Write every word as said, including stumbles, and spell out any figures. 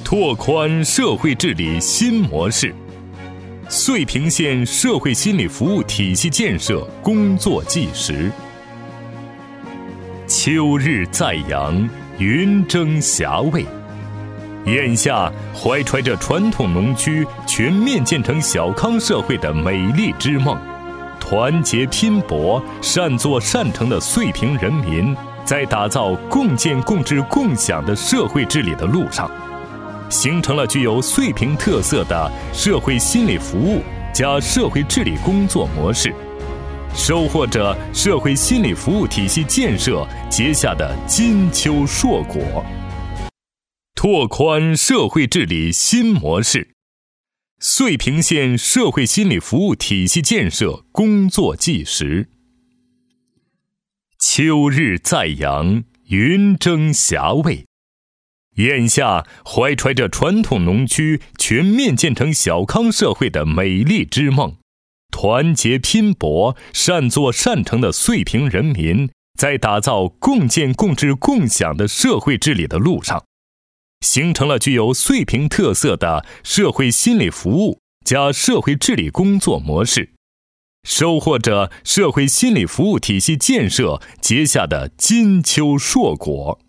拓宽社会治理新模式，遂平县社会心理服务体系建设工作纪实。秋日在阳，云蒸霞蔚。眼下怀揣着传统农区全面建成小康社会的美丽之梦，团结拼搏、善作善成的遂平人民，在打造共建共治共享的社会治理的路上，形成了具有遂平特色的社会心理服务加社会治理工作模式，收获着社会心理服务体系建设结下的金秋硕果。拓宽社会治理新模式，遂平县社会心理服务体系建设工作纪实。秋日在阳，云蒸霞蔚。眼下怀揣着传统农区全面建成小康社会的美丽之梦，团结拼搏、善作善成的遂平人民，在打造共建共治共享的社会治理的路上，形成了具有遂平特色的社会心理服务加社会治理工作模式，收获着社会心理服务体系建设结下的金秋硕果。